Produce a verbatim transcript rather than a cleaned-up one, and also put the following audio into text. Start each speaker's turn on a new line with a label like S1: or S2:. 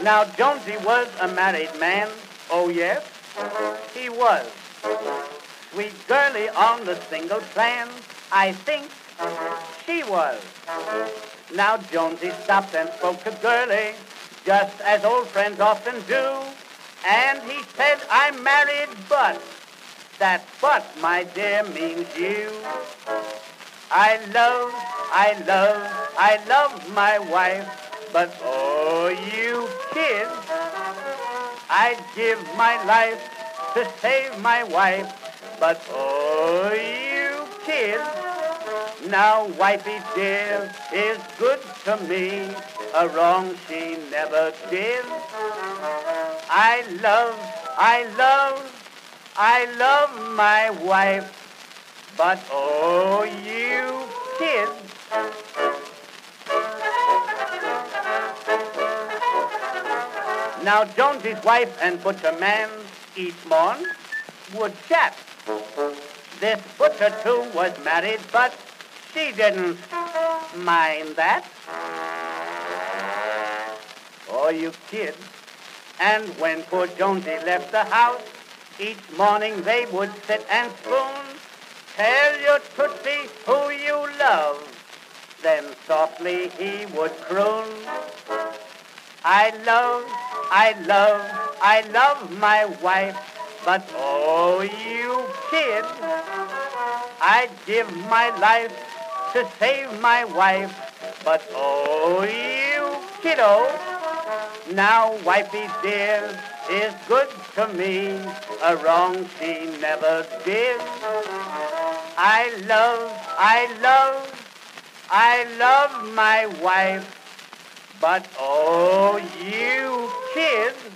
S1: Now Jonesy was a married man. Oh yes, he was. Sweet girlie on the single plan, I think she was. Now Jonesy stopped and spoke to Girlie, just as old friends often do. And he said, I'm married, but that but, my dear, means you. I love, I love, I love my wife, but oh, you kids, I'd give my life to save my wife, but oh, you kids, now wifey dear is good to me, a wrong she never did. I love, I love, I love my wife, but oh, you kids. Now Jonesy's wife and butcher man each morn would chat. This butcher too was married, but she didn't mind that. Oh, you kids. And when poor Jonesy left the house, each morning they would sit and spoon. Tell your Tootsie who you love. Then softly he would croon. I love, I love, I love my wife, but oh, you kids, I'd give my life to save my wife, but oh, you kiddo, now wifey dear is good to me, a wrong she never did. I love, I love, I love my wife, but oh, you kids,